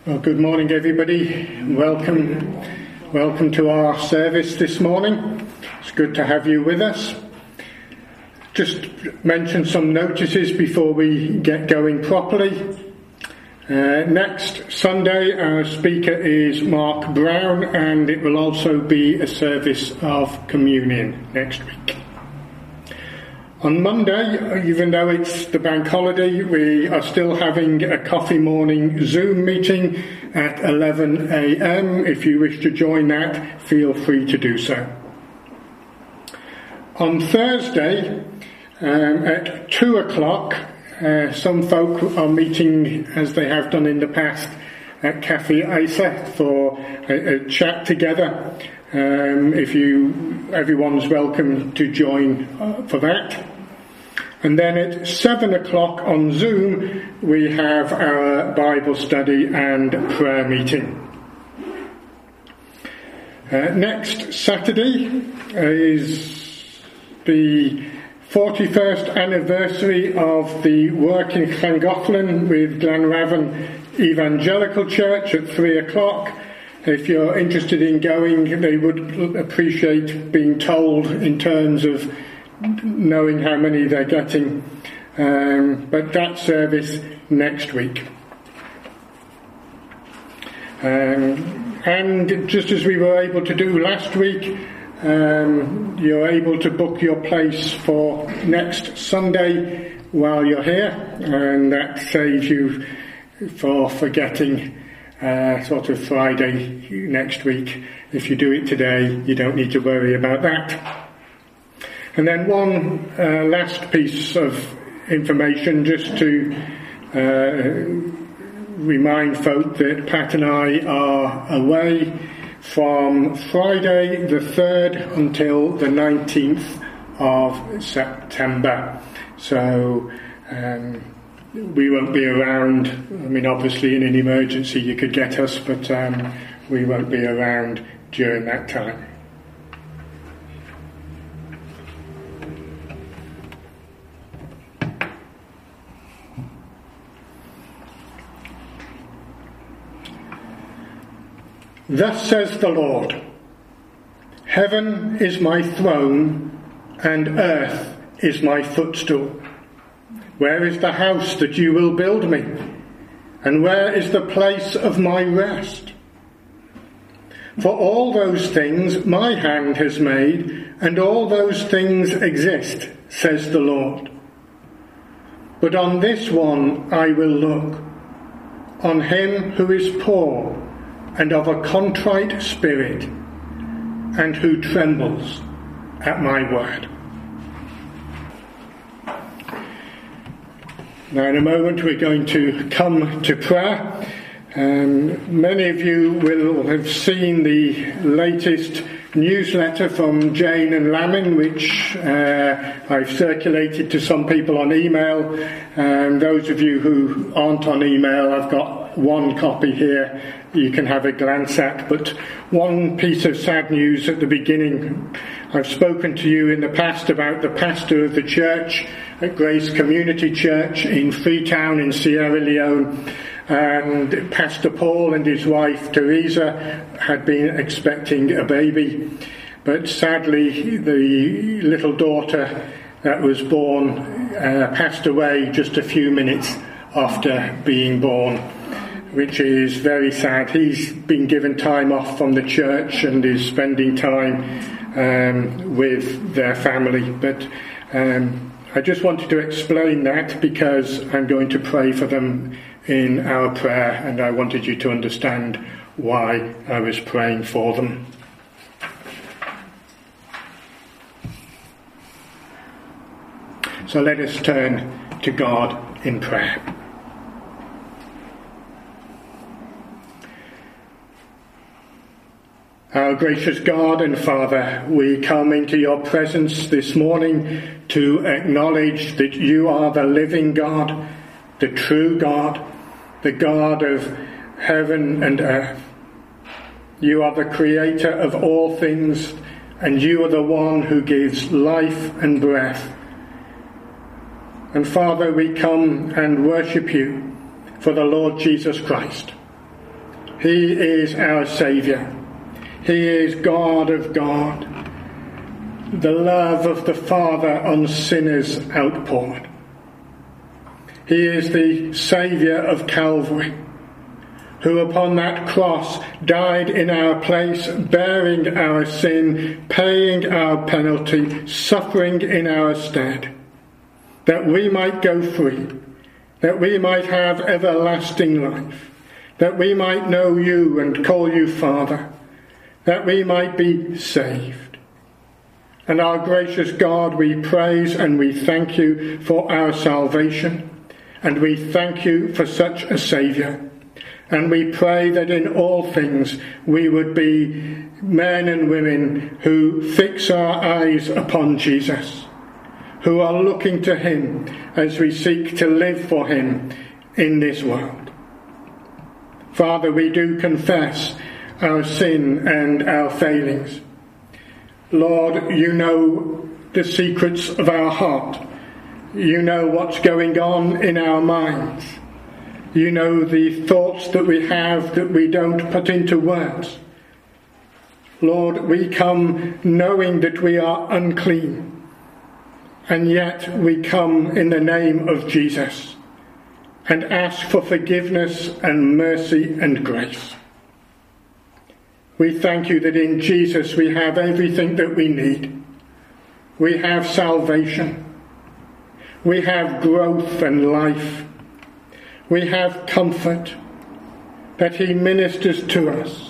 Well, good morning, everybody. Welcome to our service this morning. It's good to have you with us. Just mention some notices before we get going properly. Next Sunday, our speaker is Mark Brown, and it will also be a service of communion next week. On Monday, even though it's the bank holiday, we are still having a coffee morning Zoom meeting at 11 a.m. If you wish to join that, feel free to do so. On Thursday, at 2 o'clock, some folk are meeting, as they have done in the past, at Cafe Isa for a chat together. Everyone's welcome to join for that. And then at 7 o'clock on Zoom, we have our Bible study and prayer meeting. Next Saturday is the 41st anniversary of the work in Llangollen with Glanravon Evangelical Church at 3 o'clock. If you're interested in going, they would appreciate being told in terms of knowing how many they're getting. But that service next week. And just as we were able to do last week, you're able to book your place for next Sunday while you're here, and that saves you for forgetting sort of Friday next week. If you do it today, you don't need to worry about that. And then one last piece of information, just to remind folk that Pat and I are away from Friday the 3rd until the 19th of September. So we won't be around. I mean, obviously in an emergency you could get us, but we won't be around during that time. Thus says the Lord, heaven is my throne, and earth is my footstool. Where is the house that you will build me? And where is the place of my rest? For all those things my hand has made, and all those things exist, says the Lord. But on this one I will look, on him who is poor, and of a contrite spirit, and who trembles at my word. Now in a moment we're going to come to prayer. Many of you will have seen the latest newsletter from Jane and Lamin, which I've circulated to some people on email. Those of you who aren't on email, I've got one copy here you can have a glance at. But one piece of sad news at the beginning. I've spoken to you in the past about the pastor of the church at Grace Community Church in Freetown in Sierra Leone. And Pastor Paul and his wife Teresa had been expecting a baby, but sadly the little daughter that was born passed away just a few minutes after being born, which is very sad. He's been given time off from the church and is spending time with their family, but I just wanted to explain that because I'm going to pray for them in our prayer, and I wanted you to understand why I was praying for them. So let us turn to God in prayer. Our gracious God and Father, we come into your presence this morning to acknowledge that you are the living God, the true God, the God of heaven and earth. You are the creator of all things, and you are the one who gives life and breath. And Father, we come and worship you for the Lord Jesus Christ, He is our Saviour. He is God of God, the love of the Father on sinners outpoured. He is the Saviour of Calvary, who upon that cross died in our place, bearing our sin, paying our penalty, suffering in our stead, that we might go free, that we might have everlasting life, that we might know you and call you Father, that we might be saved. And our gracious God, we praise and we thank you for our salvation, and we thank you for such a Saviour. And we pray that in all things we would be men and women who fix our eyes upon Jesus, who are looking to him as we seek to live for him in this world. Father, we do confess our sin and our failings. Lord, you know the secrets of our heart. You know what's going on in our minds. You know the thoughts that we have that we don't put into words. Lord, we come knowing that we are unclean, and yet we come in the name of Jesus and ask for forgiveness and mercy and grace. We thank you that in Jesus we have everything that we need. We have salvation. We have growth and life. We have comfort that he ministers to us.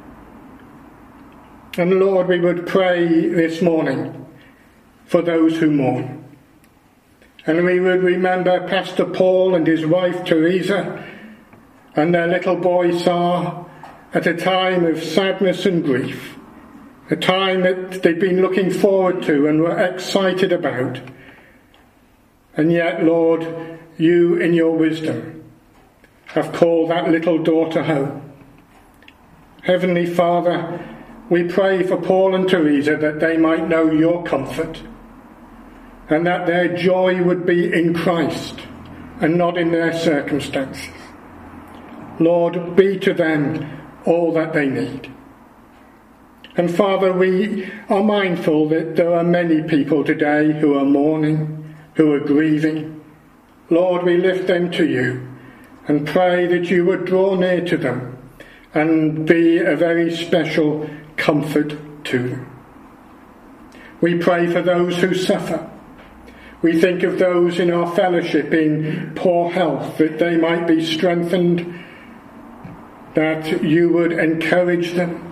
And Lord, we would pray this morning for those who mourn. And we would remember Pastor Paul and his wife Teresa and their little boy Sar at a time of sadness and grief, a time that they'd been looking forward to and were excited about. And yet, Lord, you in your wisdom have called that little daughter home. Heavenly Father, we pray for Paul and Teresa that they might know your comfort and that their joy would be in Christ and not in their circumstances. Lord, be to them all that they need. And Father, we are mindful that there are many people today who are mourning, who are grieving. Lord, we lift them to you and pray that you would draw near to them and be a very special comfort to them. We pray for those who suffer. We think of those in our fellowship in poor health, that they might be strengthened, that you would encourage them.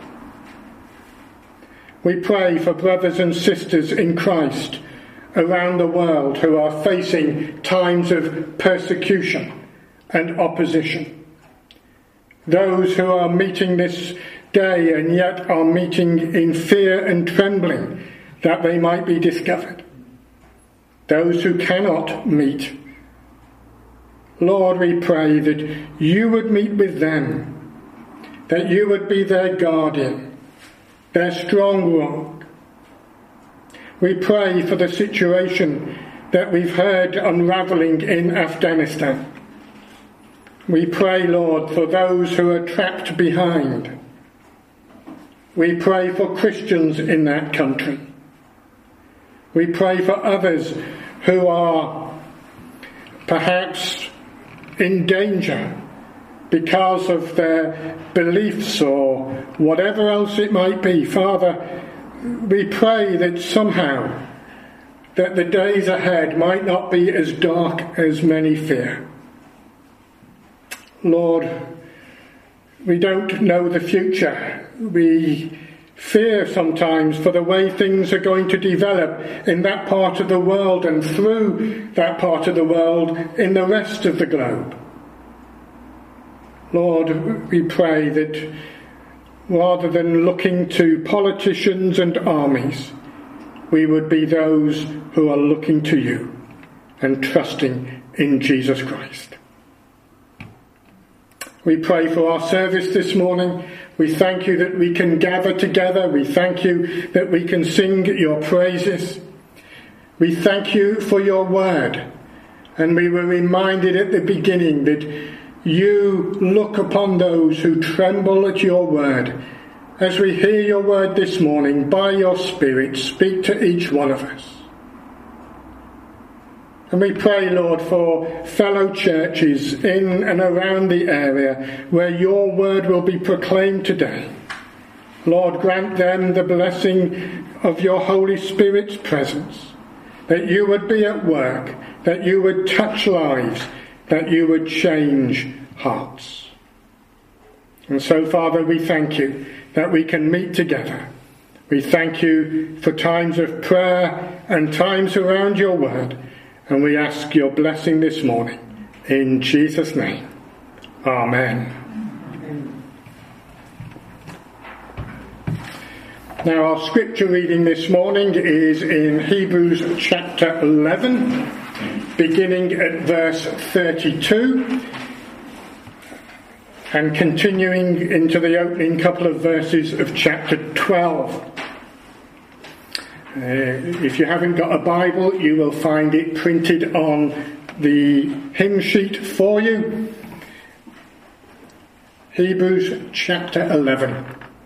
We pray for brothers and sisters in Christ around the world who are facing times of persecution and opposition. Those who are meeting this day and yet are meeting in fear and trembling that they might be discovered. Those who cannot meet. Lord, we pray that you would meet with them, that you would be their guardian, their strong rock. We pray for the situation that we've heard unravelling in Afghanistan. We pray, Lord, for those who are trapped behind. We pray for Christians in that country. We pray for others who are perhaps in danger because of their beliefs or whatever else it might be. Father, we pray that somehow that the days ahead might not be as dark as many fear. Lord, we don't know the future. We fear sometimes for the way things are going to develop in that part of the world and through that part of the world in the rest of the globe. Lord, we pray that rather than looking to politicians and armies, we would be those who are looking to you and trusting in Jesus Christ. We pray for our service this morning. We thank you that we can gather together. We thank you that we can sing your praises. We thank you for your word. And we were reminded at the beginning that you look upon those who tremble at your word. As we hear your word this morning, by your Spirit, speak to each one of us. And we pray, Lord, for fellow churches in and around the area where your word will be proclaimed today. Lord, grant them the blessing of your Holy Spirit's presence, that you would be at work, that you would touch lives, that you would change hearts. And so, Father, we thank you that we can meet together. We thank you for times of prayer and times around your word. And we ask your blessing this morning. In Jesus' name. Amen. Now our scripture reading this morning is in Hebrews chapter 11, beginning at verse 32 and continuing into the opening couple of verses of chapter 12. If you haven't got a Bible, you will find it printed on the hymn sheet for you. Hebrews chapter 11.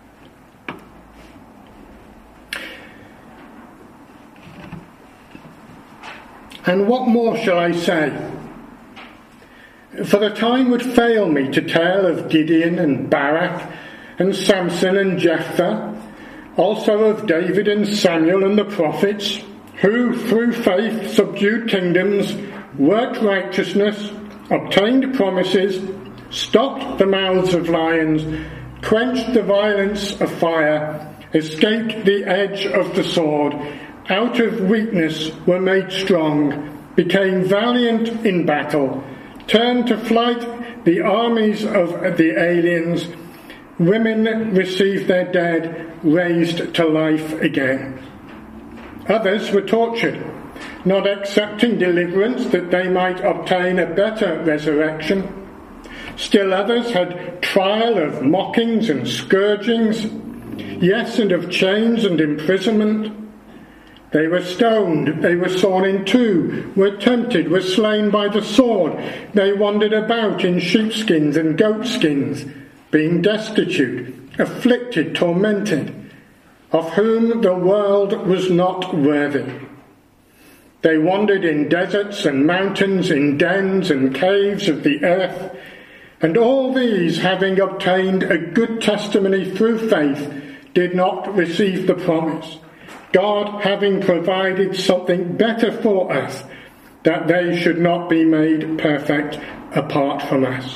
And what more shall I say? For the time would fail me to tell of Gideon and Barak and Samson and Jephthah, also of David and Samuel and the prophets, who through faith subdued kingdoms, worked righteousness, obtained promises, stopped the mouths of lions, quenched the violence of fire, escaped the edge of the sword, out of weakness were made strong, became valiant in battle, turned to flight the armies of the aliens. Women received their dead, raised to life again. Others were tortured, not accepting deliverance that they might obtain a better resurrection. Still others had trial of mockings and scourgings, yes, and of chains and imprisonment. They were stoned, they were sawn in two, were tempted, were slain by the sword. They wandered about in sheepskins and goatskins, being destitute, afflicted, tormented, of whom the world was not worthy. They wandered in deserts and mountains, in dens and caves of the earth, and all these, having obtained a good testimony through faith, did not receive the promise, God having provided something better for us, that they should not be made perfect apart from us.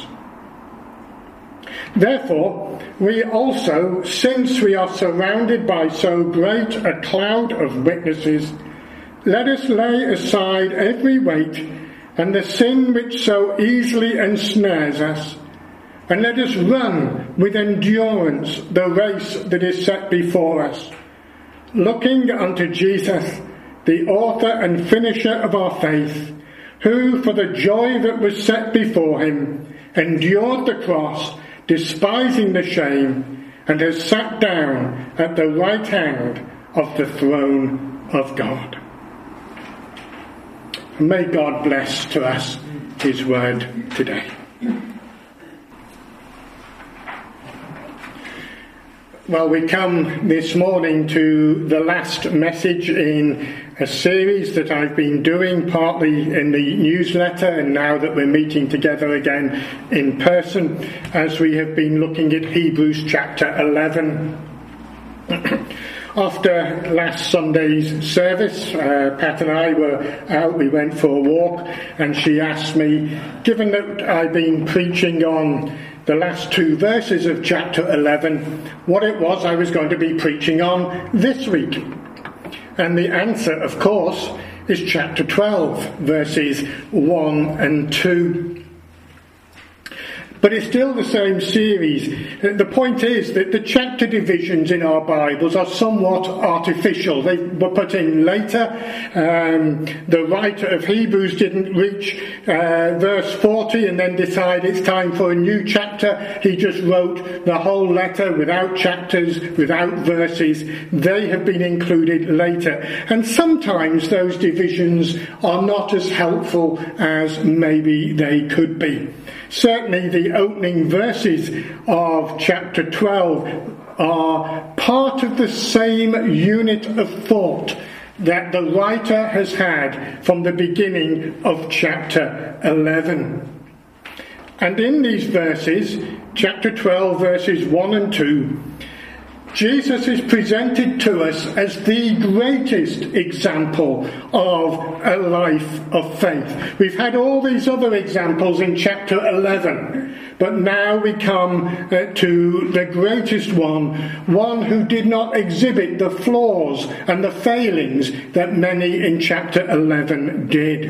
Therefore, we also, since we are surrounded by so great a cloud of witnesses, let us lay aside every weight and the sin which so easily ensnares us, and let us run with endurance the race that is set before us, looking unto Jesus, the author and finisher of our faith, who for the joy that was set before him endured the cross, despising the shame, and has sat down at the right hand of the throne of God. May God bless to us his word today. Well, we come this morning to the last message in a series that I've been doing, partly in the newsletter and now that we're meeting together again in person, as we have been looking at Hebrews chapter 11. After last Sunday's service, Pat and I were out, we went for a walk, and she asked me, given that I've been preaching on the last two verses of chapter 11, what it was I was going to be preaching on this week. And the answer, of course, is chapter 12, verses 1 and 2. but it's still the same series. The point is that the chapter divisions in our Bibles are somewhat artificial. They were put in later. The writer of Hebrews didn't reach verse 40 and then decide it's time for a new chapter. He just wrote the whole letter without chapters, without verses. They have been included later. And sometimes those divisions are not as helpful as maybe they could be. Certainly the opening verses of chapter 12 are part of the same unit of thought that the writer has had from the beginning of chapter 11. And in these verses, chapter 12, verses 1 and 2, Jesus is presented to us as the greatest example of a life of faith. We've had all these other examples in chapter 11, but now we come to the greatest one who did not exhibit the flaws and the failings that many in chapter 11 did.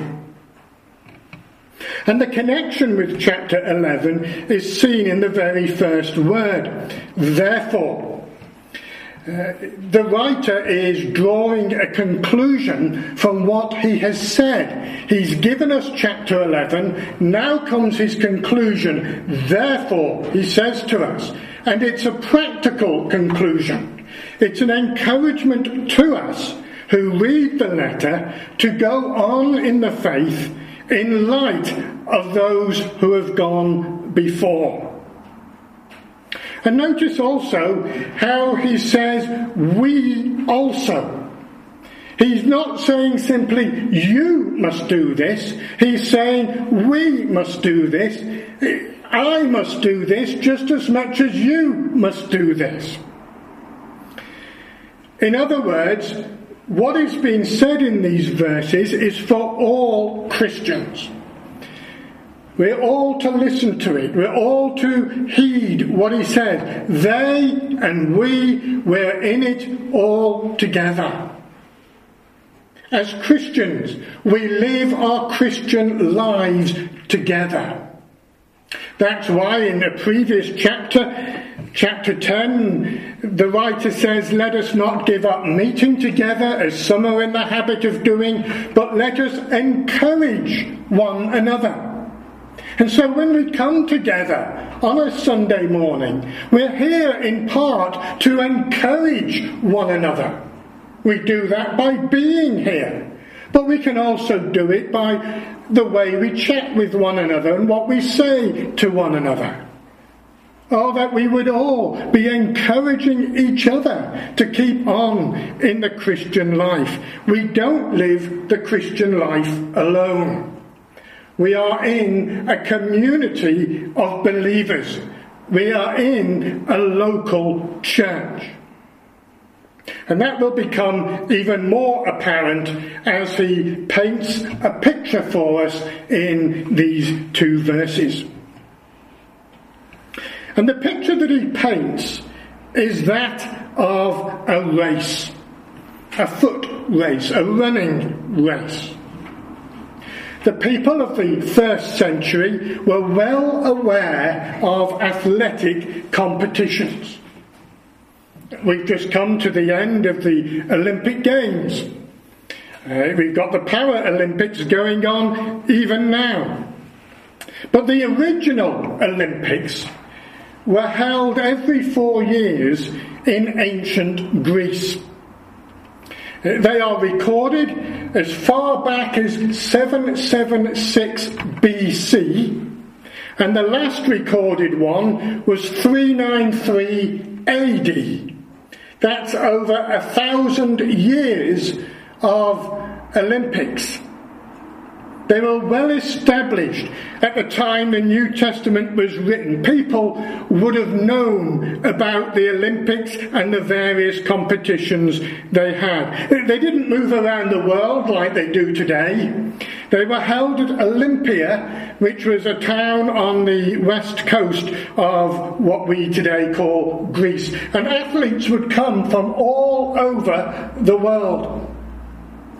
And the connection with chapter 11 is seen in the very first word, therefore. The writer is drawing a conclusion from what he has said. He's given us chapter 11, now comes his conclusion. Therefore, he says to us, and it's a practical conclusion. It's an encouragement to us who read the letter to go on in the faith in light of those who have gone before. And notice also how he says, we also. He's not saying simply, you must do this. He's saying, we must do this. I must do this just as much as you must do this. In other words, what is being said in these verses is for all Christians. We're all to listen to it. We're all to heed what he said. They and we're in it all together. As Christians, we live our Christian lives together. That's why in the previous chapter, chapter 10, the writer says, let us not give up meeting together as some are in the habit of doing, but let us encourage one another. And so when we come together on a Sunday morning, we're here in part to encourage one another. We do that by being here, but we can also do it by the way we chat with one another and what we say to one another. Or that we would all be encouraging each other to keep on in the Christian life. We don't live the Christian life alone. We are in a community of believers. We are in a local church. And that will become even more apparent as he paints a picture for us in these two verses. And the picture that he paints is that of a race, a foot race, a running race. The people of the first century were well aware of athletic competitions. We've just come to the end of the Olympic Games. We've got the Paralympics going on even now. But the original Olympics were held every 4 years in ancient Greece. They are recorded as far back as 776 BC, and the last recorded one was 393 AD. That's over 1,000 years of Olympics. They were well established at the time the New Testament was written. People would have known about the Olympics and the various competitions they had. They didn't move around the world like they do today. They were held at Olympia, which was a town on the west coast of what we today call Greece. And athletes would come from all over the world.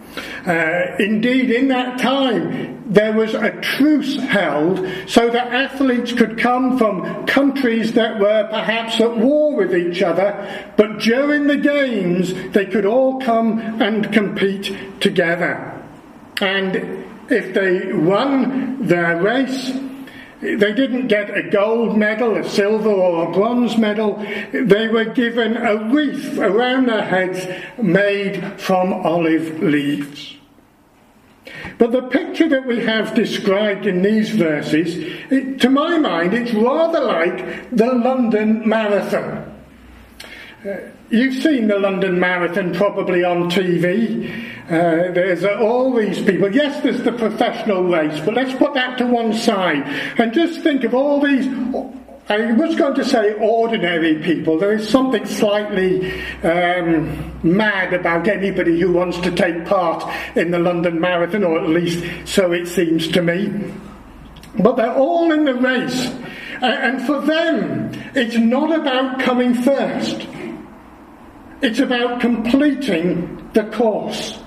Indeed, in that time, there was a truce held so that athletes could come from countries that were perhaps at war with each other, but during the games, they could all come and compete together. And if they won their race, they didn't get a gold medal, a silver or a bronze medal. They were given a wreath around their heads made from olive leaves. But the picture that we have described in these verses, to my mind, it's rather like the London Marathon. You've seen the London Marathon probably on TV. There's all these people. Yes, there's the professional race, but let's put that to one side and just think of all these, I was going to say ordinary people. There is something slightly mad about anybody who wants to take part in the London Marathon, or at least so it seems to me. But they're all in the race. And for them, it's not about coming first. It's about completing the course.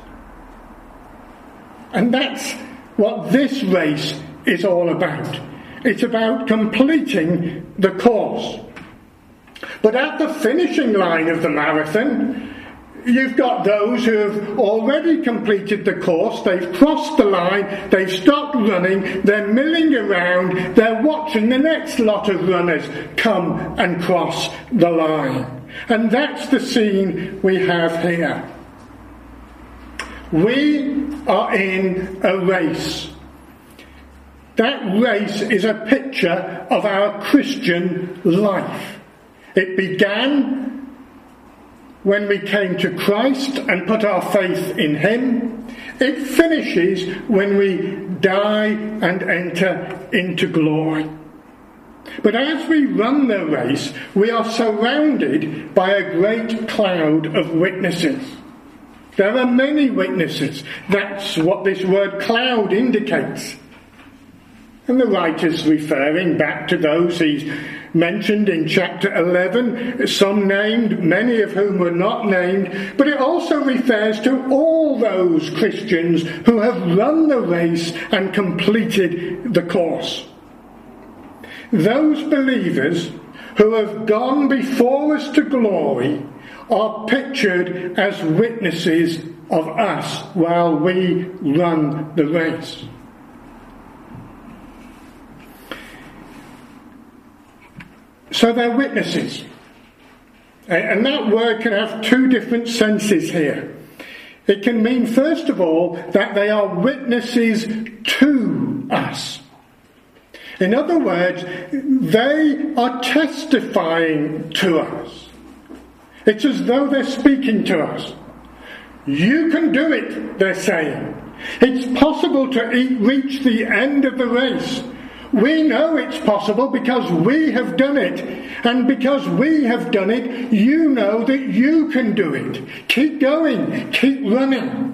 And that's what this race is all about. It's about completing the course. But at the finishing line of the marathon, you've got those who have already completed the course. They've crossed the line, they've stopped running, they're milling around, they're watching the next lot of runners come and cross the line. And that's the scene we have here. We are in a race. That race is a picture of our Christian life. It began when we came to Christ and put our faith in Him. It finishes when we die and enter into glory. But as we run the race, we are surrounded by a great cloud of witnesses. There are many witnesses. That's what this word cloud indicates. And the writer's referring back to those he's mentioned in chapter 11, some named, many of whom were not named, but it also refers to all those Christians who have run the race and completed the course. Those believers who have gone before us to glory are pictured as witnesses of us while we run the race. So they're witnesses. And that word can have two different senses here. It can mean, first of all, that they are witnesses to us. In other words, they are testifying to us. It's as though they're speaking to us. You can do it, they're saying. It's possible to reach the end of the race. We know it's possible because we have done it. And because we have done it, you know that you can do it. Keep going. Keep running.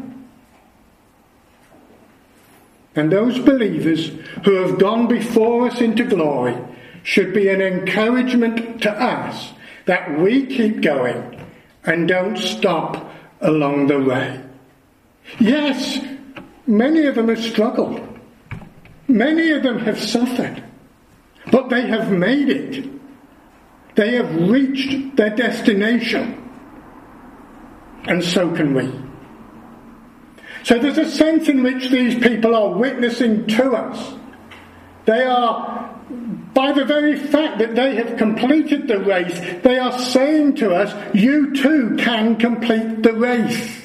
And those believers who have gone before us into glory should be an encouragement to us that we keep going and don't stop along the way. Yes, many of them have struggled. Many of them have suffered. But they have made it. They have reached their destination. And so can we. So there's a sense in which these people are witnessing to us. They are, by the very fact that they have completed the race, they are saying to us, you too can complete the race.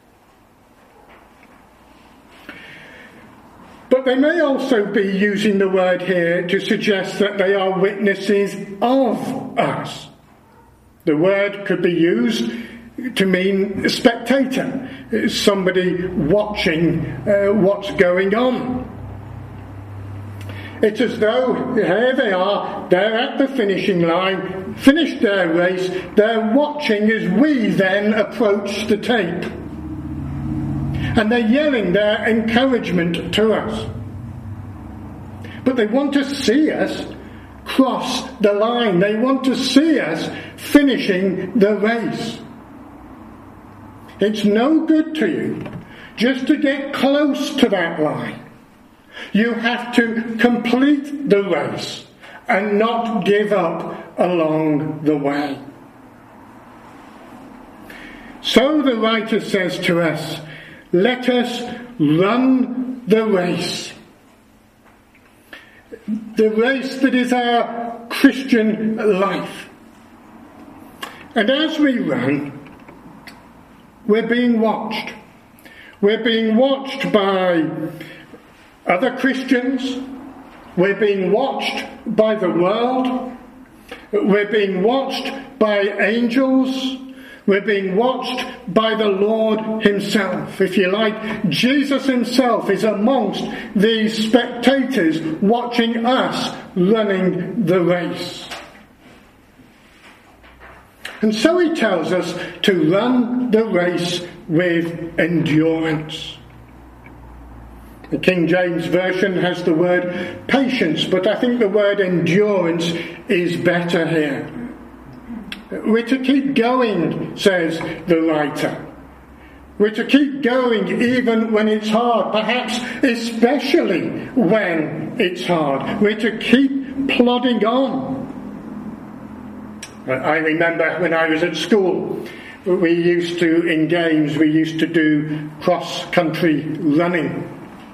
But they may also be using the word here to suggest that they are witnesses of us. The word could be used to mean a spectator, somebody watching what's going on. It's as though here they are, they're at the finishing line, finished their race, they're watching as we then approach the tape. And they're yelling their encouragement to us. But they want to see us cross the line. They want to see us finishing the race. It's no good to you just to get close to that line, you have to complete the race and not give up along the way. So the writer says to us, let us run the race. The race that is our Christian life. And as we run, we're being watched. We're being watched by other Christians. We're being watched by the world. We're being watched by angels. We're being watched by the Lord himself. If you like, Jesus himself is amongst these spectators watching us running the race. And so he tells us to run the race with endurance. The King James Version has the word patience, but I think the word endurance is better here. We're to keep going, says the writer. We're to keep going even when it's hard, perhaps especially when it's hard. We're to keep plodding on. I remember when I was at school, in games, we used to do cross-country running.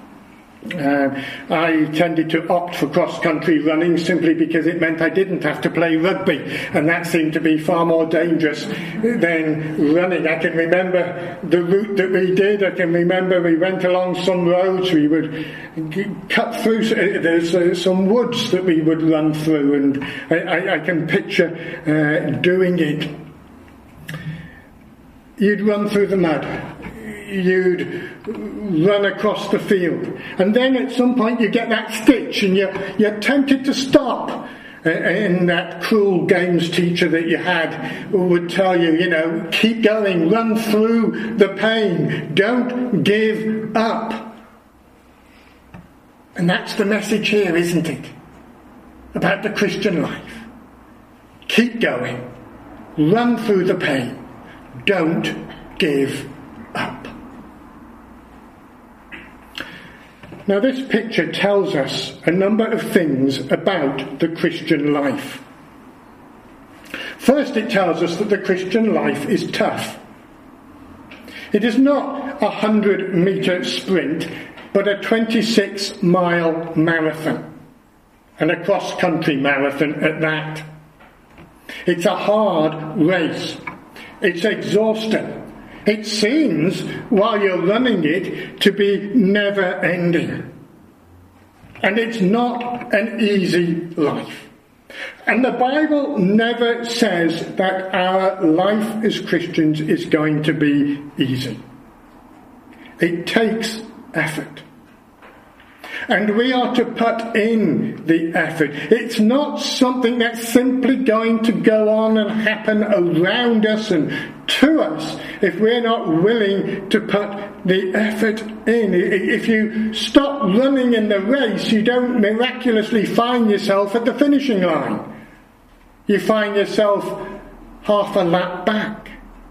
I tended to opt for cross-country running simply because it meant I didn't have to play rugby, and that seemed to be far more dangerous than running. I can remember the route that we did. I can remember we went along some roads. We would cut through. There's some woods that we would run through, and I can picture doing it. You'd run through the mud. You'd run across the field, and then at some point you get that stitch and you're tempted to stop, and that cruel games teacher that you had would tell you, keep going, run through the pain, don't give up. And that's the message here, isn't it, about the Christian life? Keep going, run through the pain, don't give up. Now this picture tells us a number of things about the Christian life. First, it tells us that the Christian life is tough. It is not a 100-metre sprint, but a 26-mile marathon, and a cross-country marathon at that. It's a hard race. It's exhausting. It seems, while you're running it, to be never-ending. And it's not an easy life. And the Bible never says that our life as Christians is going to be easy. It takes effort. And we are to put in the effort. It's not something that's simply going to go on and happen around us and to us if we're not willing to put the effort in. If you stop running in the race, you don't miraculously find yourself at the finishing line. You find yourself half a lap back.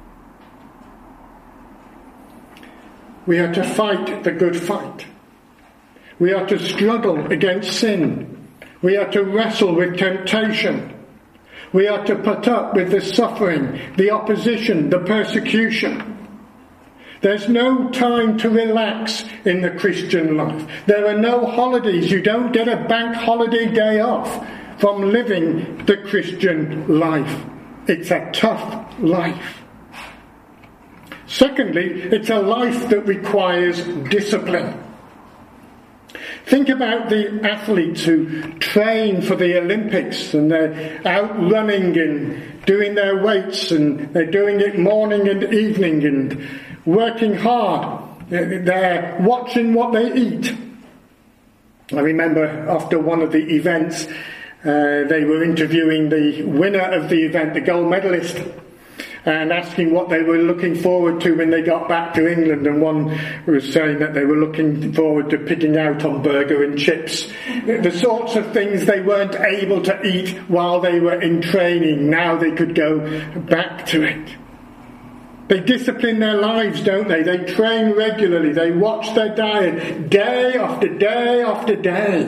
We are to fight the good fight. We are to struggle against sin. We are to wrestle with temptation. We are to put up with the suffering, the opposition, the persecution. There's no time to relax in the Christian life. There are no holidays. You don't get a bank holiday day off from living the Christian life. It's a tough life. Secondly, it's a life that requires discipline. Think about the athletes who train for the Olympics, and they're out running and doing their weights, and they're doing it morning and evening and working hard. They're watching what they eat. I remember after one of the events, they were interviewing the winner of the event, the gold medalist, and asking what they were looking forward to when they got back to England. And one was saying that they were looking forward to picking out on burger and chips, the sorts of things they weren't able to eat while they were in training. Now they could go back to it. They discipline their lives, don't they? They train regularly. They watch their diet day after day after day.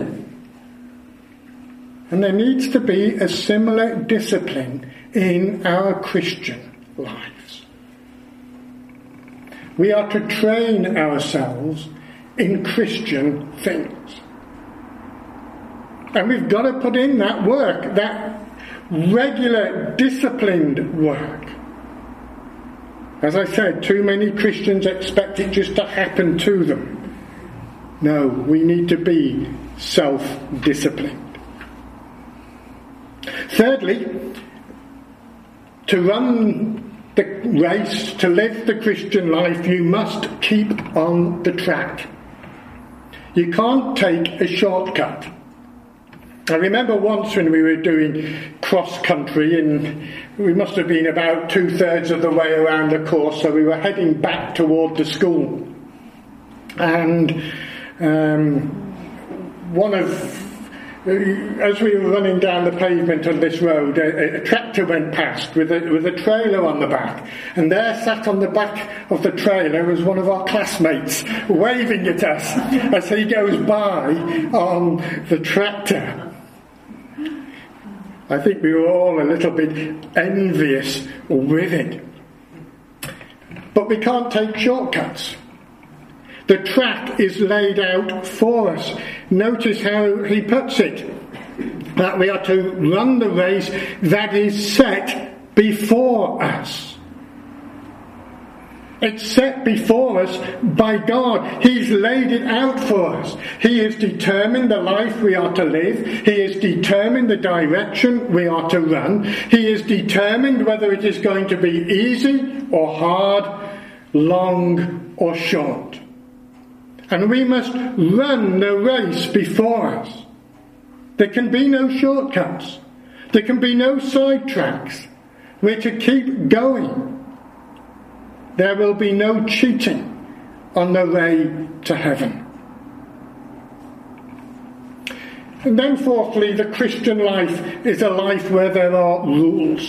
And there needs to be a similar discipline in our Christian lives. We are to train ourselves in Christian things. And we've got to put in that work, that regular, disciplined work. As I said, too many Christians expect it just to happen to them. No, we need to be self-disciplined. Thirdly, to run the race, to live the Christian life, you must keep on the track. You can't take a shortcut. I remember once when we were doing cross-country, and we must have been about 2/3 of the way around the course, so we were heading back toward the school. And as we were running down the pavement of this road, a tractor went past with a trailer on the back. And there sat on the back of the trailer was one of our classmates, waving at us as he goes by on the tractor. I think we were all a little bit envious with it. But we can't take shortcuts. The track is laid out for us. Notice how he puts it, that we are to run the race that is set before us. It's set before us by God. He's laid it out for us. He has determined the life we are to live. He has determined the direction we are to run. He has determined whether it is going to be easy or hard, long or short. And we must run the race before us. There can be no shortcuts. There can be no sidetracks. We're to keep going. There will be no cheating on the way to heaven. And then fourthly, the Christian life is a life where there are rules.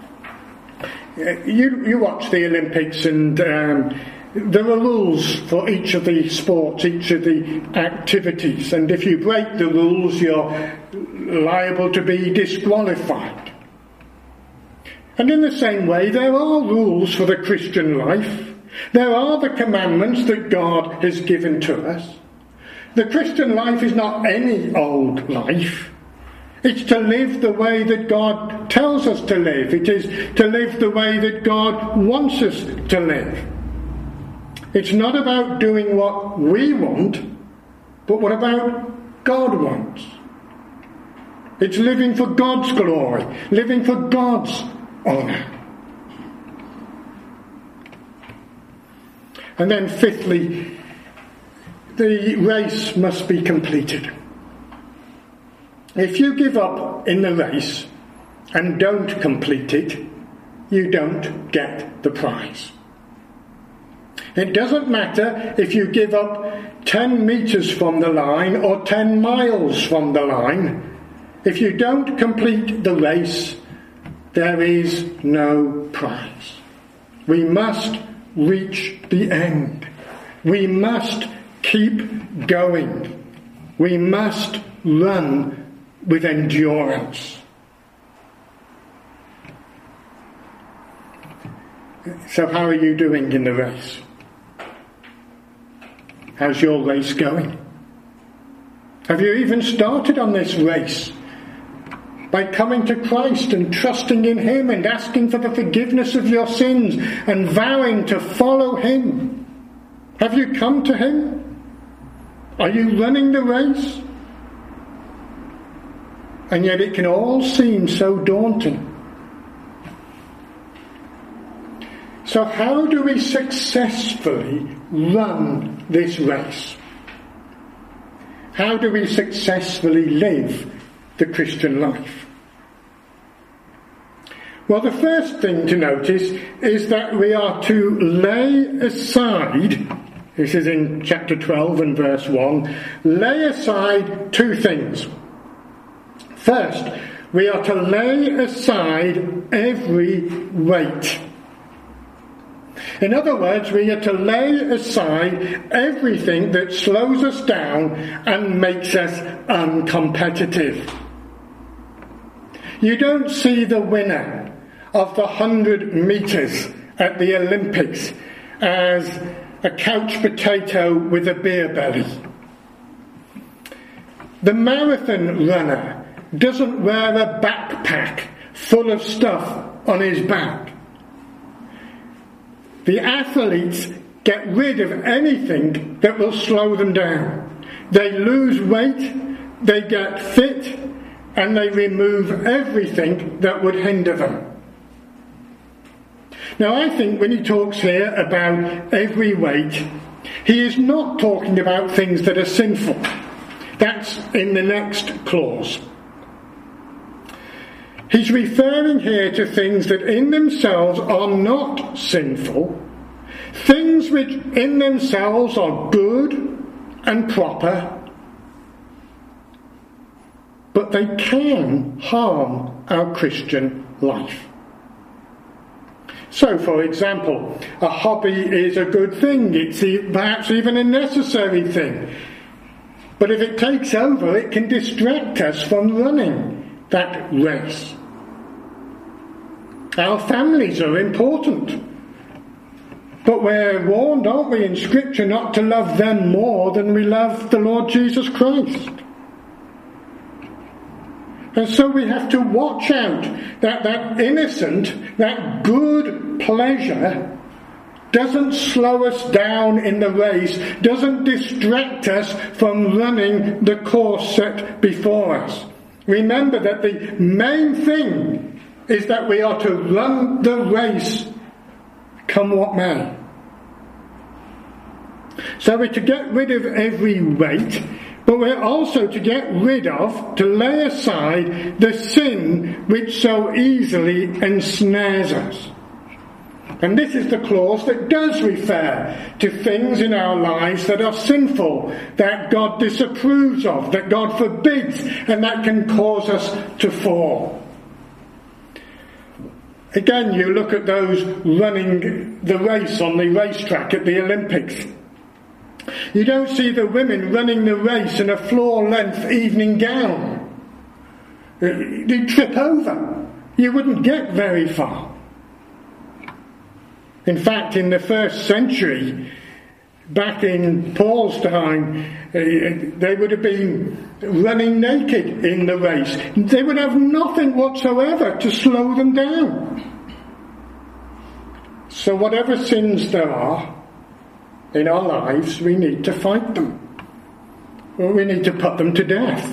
You watch the Olympics, and there are rules for each of the sports, each of the activities. And if you break the rules, you're liable to be disqualified. And in the same way, there are rules for the Christian life. There are the commandments that God has given to us. The Christian life is not any old life. It's to live the way that God tells us to live. It is to live the way that God wants us to live. It's not about doing what we want, but what about God wants. It's living for God's glory, living for God's honour. And then fifthly, the race must be completed. If you give up in the race and don't complete it, you don't get the prize. It doesn't matter if you give up 10 metres from the line or 10 miles from the line. If you don't complete the race, there is no prize. We must reach the end. We must keep going. We must run with endurance. So how are you doing in the race? How's your race going? Have you even started on this race by coming to Christ and trusting in Him and asking for the forgiveness of your sins and vowing to follow Him? Have you come to Him? Are you running the race? And yet it can all seem so daunting. So how do we successfully run this race? How do we successfully live the Christian life? Well, the first thing to notice is that we are to lay aside, this is in chapter 12 and verse 1, lay aside two things. First, we are to lay aside every weight. In other words, we are to lay aside everything that slows us down and makes us uncompetitive. You don't see the winner of the 100 metres at the Olympics as a couch potato with a beer belly. The marathon runner doesn't wear a backpack full of stuff on his back. The athletes get rid of anything that will slow them down. They lose weight, they get fit, and they remove everything that would hinder them. Now, I think when he talks here about every weight, he is not talking about things that are sinful. That's in the next clause. He's referring here to things that in themselves are not sinful, things which in themselves are good and proper, but they can harm our Christian life. So, for example, a hobby is a good thing. It's perhaps even a necessary thing. But if it takes over, it can distract us from running that race. Our families are important. But we're warned, aren't we, in Scripture not to love them more than we love the Lord Jesus Christ. And so we have to watch out that innocent, that good pleasure doesn't slow us down in the race, doesn't distract us from running the course set before us. Remember that the main thing is that we are to run the race come what may. So we're to get rid of every weight, but we're also to get rid of, to lay aside, the sin which so easily ensnares us. And this is the clause that does refer to things in our lives that are sinful, that God disapproves of, that God forbids, and that can cause us to fall. Again, you look at those running the race on the racetrack at the Olympics. You don't see the women running the race in a floor-length evening gown. They'd trip over. You wouldn't get very far. In fact, in the first century, back in Paul's time, they would have been running naked in the race. They would have nothing whatsoever to slow them down. So whatever sins there are in our lives, we need to fight them. Or we need to put them to death.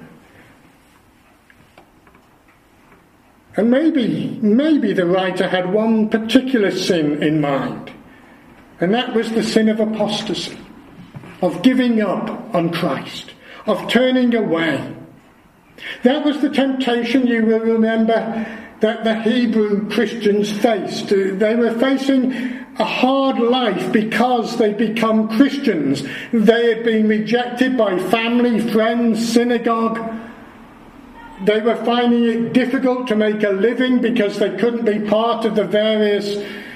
And maybe the writer had one particular sin in mind, and that was the sin of apostasy, of giving up on Christ, of turning away. That was the temptation, you will remember, that the Hebrew Christians faced. They were facing a hard life because they'd become Christians. They had been rejected by family, friends, synagogue. They were finding it difficult to make a living because they couldn't be part of the various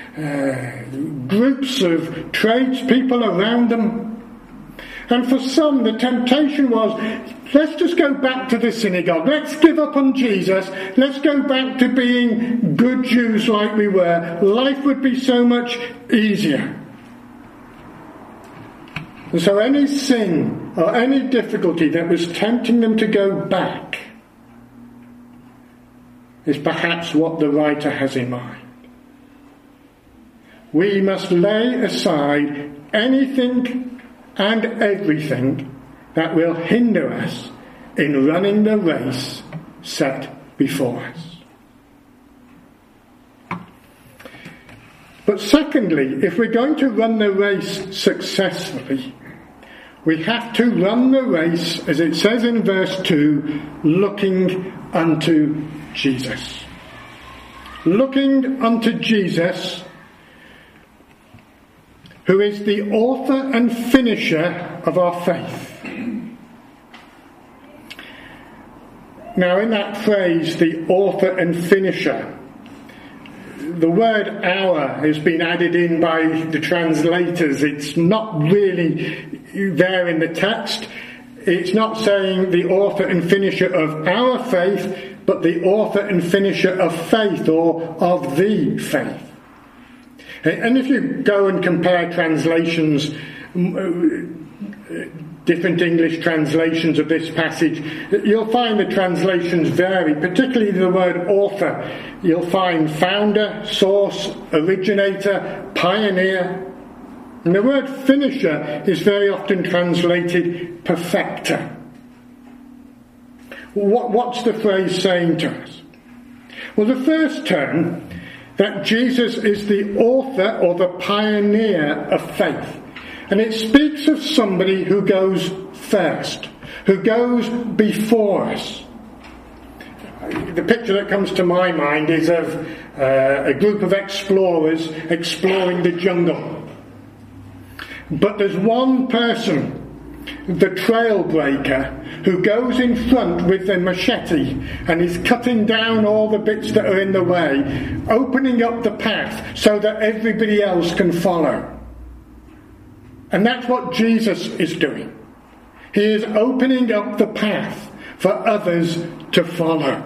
groups of tradespeople around them. And for some, the temptation was, let's just go back to the synagogue. Let's give up on Jesus. Let's go back to being good Jews like we were. Life would be so much easier. And so any sin or any difficulty that was tempting them to go back is perhaps what the writer has in mind. We must lay aside anything and everything that will hinder us in running the race set before us. But secondly, if we're going to run the race successfully, we have to run the race, as it says in verse 2, looking unto Jesus. Looking unto Jesus, who is the author and finisher of our faith. Now, in that phrase, the author and finisher, the word "our" has been added in by the translators. It's not really there in the text. It's not saying the author and finisher of our faith, but the author and finisher of faith, or of the faith. And if you go and compare translations, different English translations of this passage, you'll find the translations vary, particularly the word author. You'll find founder, source, originator, pioneer. And the word finisher is very often translated perfecter. What's the phrase saying to us? Well, the first term, that Jesus is the author or the pioneer of faith. And it speaks of somebody who goes first, who goes before us. The picture that comes to my mind is of a group of explorers exploring the jungle. But there's one person, the trailbreaker, who goes in front with the machete and is cutting down all the bits that are in the way, opening up the path so that everybody else can follow. And that's what Jesus is doing. He is opening up the path for others to follow.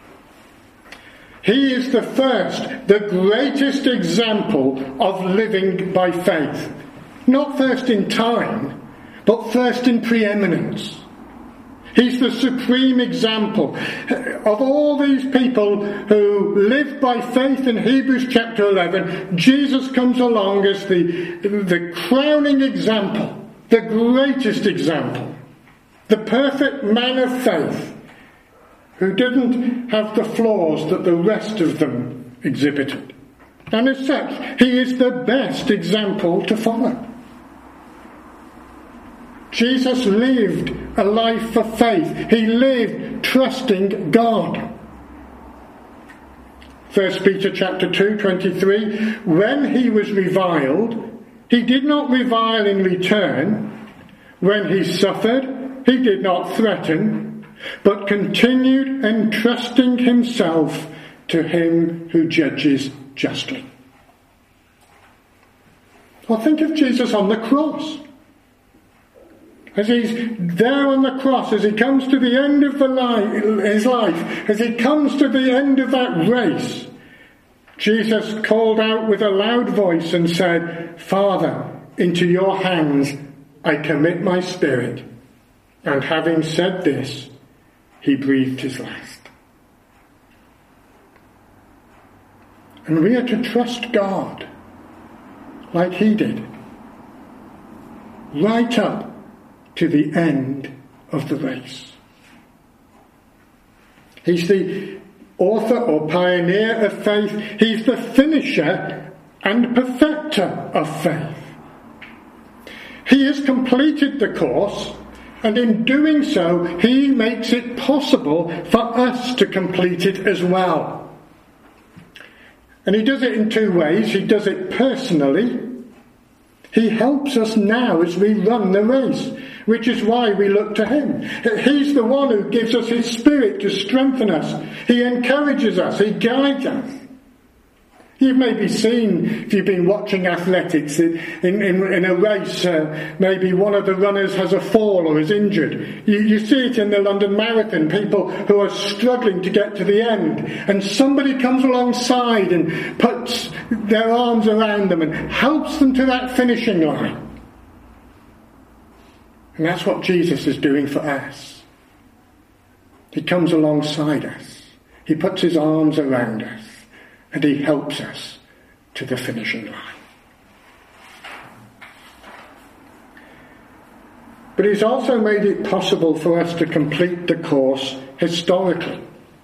He is the first, the greatest example of living by faith. Not first in time, but first in preeminence. He's the supreme example. Of all these people who live by faith in Hebrews chapter 11, Jesus comes along as the crowning example, the greatest example, the perfect man of faith, who didn't have the flaws that the rest of them exhibited. And as such, he is the best example to follow. Jesus lived a life for faith. He lived trusting God. 1 Peter chapter 2:23, when he was reviled, he did not revile in return. When he suffered, he did not threaten, but continued entrusting himself to him who judges justly. Well, think of Jesus on the cross. As he's there on the cross, as he comes to the end of his life, as he comes to the end of that race, Jesus called out with a loud voice and said, "Father, into your hands I commit my spirit." And having said this, he breathed his last. And we are to trust God like he did, right up to the end of the race. He's the author or pioneer of faith. He's the finisher and perfecter of faith. He has completed the course, and in doing so, he makes it possible for us to complete it as well. And he does it in two ways. He does it personally. He helps us now as we run the race, which is why we look to him. He's the one who gives us his spirit to strengthen us. He encourages us. He guides us. You've maybe seen, if you've been watching athletics, in a race, maybe one of the runners has a fall or is injured. You see it in the London Marathon, people who are struggling to get to the end, and somebody comes alongside and puts their arms around them and helps them to that finishing line. And that's what Jesus is doing for us. He comes alongside us. He puts his arms around us. And he helps us to the finishing line. But he's also made it possible for us to complete the course historically.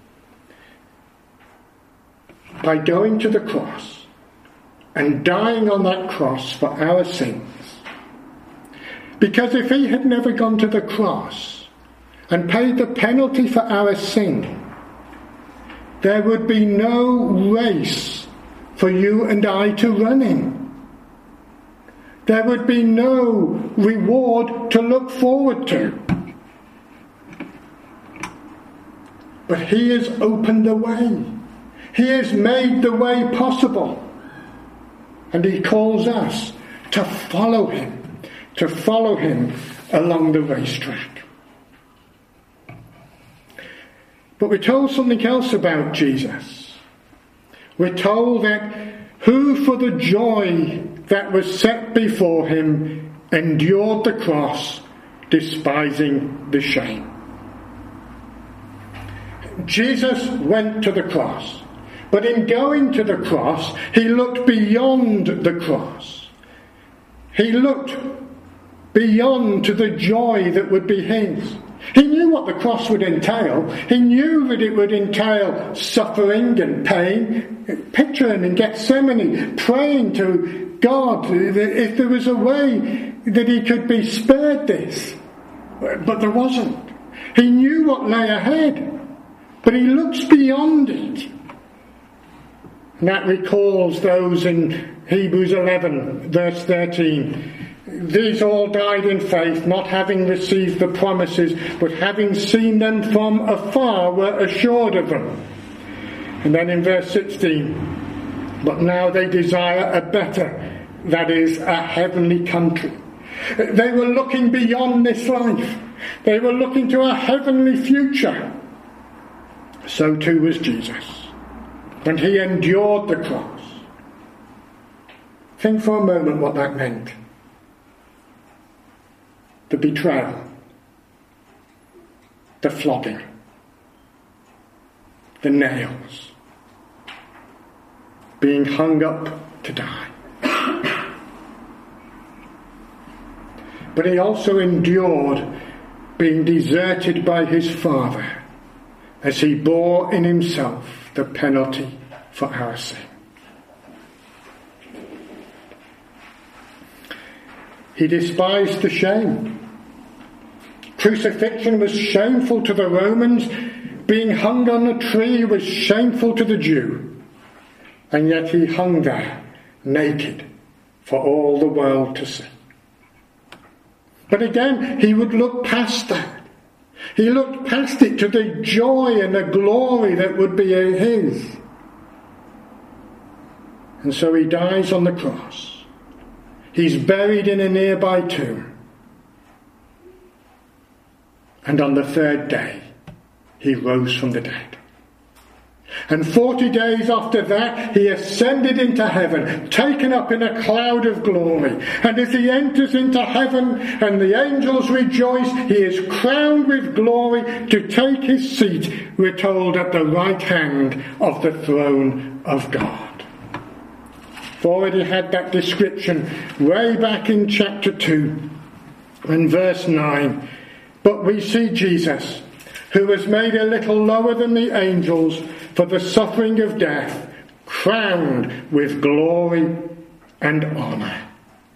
By going to the cross and dying on that cross for our sins. Because if he had never gone to the cross and paid the penalty for our sin, there would be no race for you and I to run in. There would be no reward to look forward to. But he has opened the way. He has made the way possible. And he calls us to follow him along the racetrack. But we're told something else about Jesus. We're told that who for the joy that was set before him endured the cross, despising the shame. Jesus went to the cross, but in going to the cross, he looked beyond the cross. He looked beyond to the joy that would be his. He knew what the cross would entail. He knew that it would entail suffering and pain. Picture him in Gethsemane, praying to God that if there was a way that he could be spared this. But there wasn't. He knew what lay ahead, but he looks beyond it. And that recalls those in Hebrews 11, verse 13. These all died in faith, not having received the promises, but having seen them from afar, were assured of them. And then in verse 16, but now they desire a better, that is, a heavenly country. They were looking beyond this life. They were looking to a heavenly future. So too was Jesus. And he endured the cross. Think for a moment what that meant. The betrayal, the flogging, the nails, being hung up to die. But he also endured being deserted by his Father as he bore in himself the penalty for our sin. He despised the shame. Crucifixion was shameful to the Romans. Being hung on a tree was shameful to the Jew. And yet he hung there, naked, for all the world to see. But again, he would look past that. He looked past it to the joy and the glory that would be his. And so he dies on the cross. He's buried in a nearby tomb. And on the third day, he rose from the dead. And 40 days after that, he ascended into heaven, taken up in a cloud of glory. And as he enters into heaven and the angels rejoice, he is crowned with glory to take his seat, we're told, at the right hand of the throne of God. We've already had that description way back in chapter 2 and verse 9. But we see Jesus, who was made a little lower than the angels for the suffering of death, crowned with glory and honour.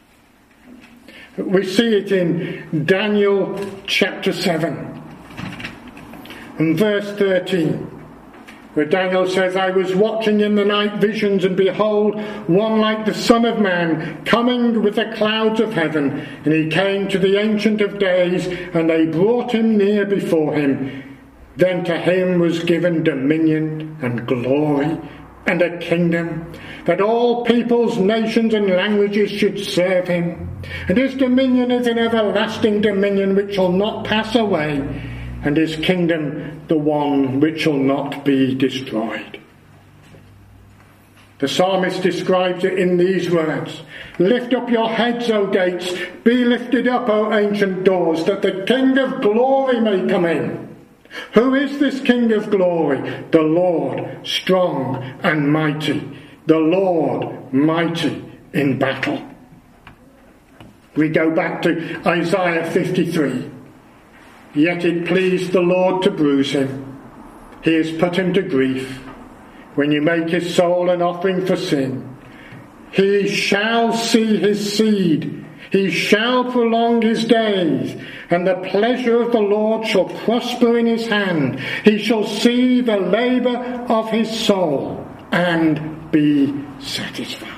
We see it in Daniel chapter 7 and verse 13. Where Daniel says, I was watching in the night visions, and behold, one like the Son of Man, coming with the clouds of heaven. And he came to the Ancient of Days, and they brought him near before him. Then to him was given dominion and glory and a kingdom, that all peoples, nations and languages should serve him. And his dominion is an everlasting dominion which shall not pass away, and his kingdom the one which shall not be destroyed. The psalmist describes it in these words: Lift up your heads, O gates, be lifted up, O ancient doors, that the King of glory may come in. Who is this King of glory? The Lord, strong and mighty, the Lord mighty in battle. We go back to Isaiah 53. Yet it pleased the Lord to bruise him. He has put him to grief. When you make his soul an offering for sin, he shall see his seed. He shall prolong his days, and the pleasure of the Lord shall prosper in his hand. He shall see the labour of his soul and be satisfied.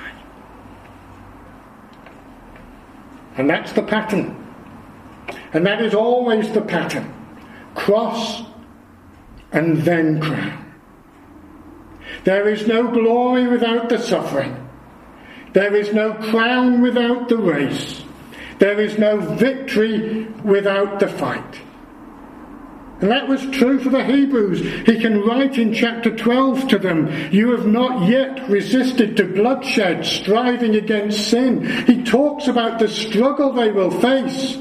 And that's the pattern. And that is always the pattern. Cross and then crown. There is no glory without the suffering. There is no crown without the race. There is no victory without the fight. And that was true for the Hebrews. He can write in chapter 12 to them, you have not yet resisted to bloodshed, striving against sin. He talks about the struggle they will face.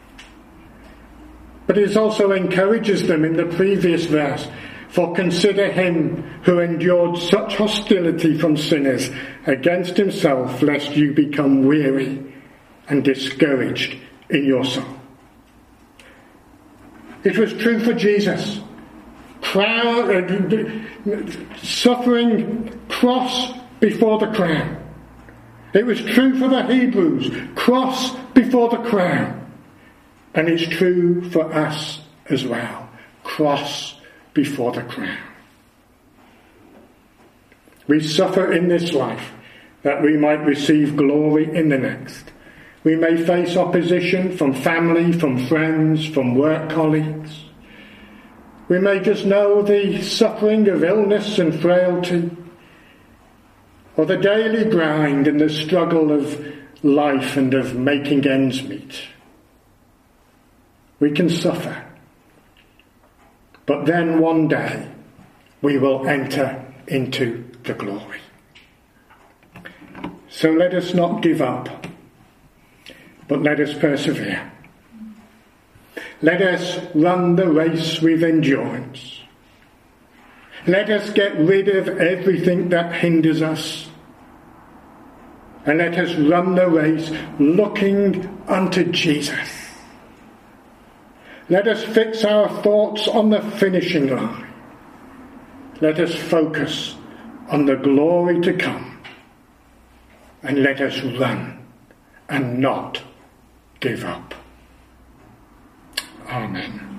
But he also encourages them in the previous verse, for consider him who endured such hostility from sinners against himself, lest you become weary and discouraged in your soul. It was true for Jesus. Suffering, cross before the crown. It was true for the Hebrews. Cross before the crown. And it's true for us as well. Cross before the crown. We suffer in this life that we might receive glory in the next. We may face opposition from family, from friends, from work colleagues. We may just know the suffering of illness and frailty, or the daily grind and the struggle of life and of making ends meet. We can suffer. But then one day we will enter into the glory. So let us not give up, but let us persevere. Let us run the race with endurance. Let us get rid of everything that hinders us. And let us run the race looking unto Jesus. Let us fix our thoughts on the finishing line. Let us focus on the glory to come. And let us run and not give up. Amen.